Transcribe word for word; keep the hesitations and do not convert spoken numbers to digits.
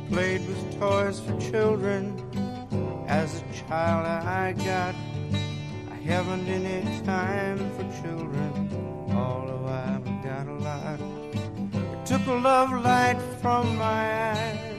played with toys for children. As a child I got, I haven't any time for children, although I've got a lot. It took a love light from my eyes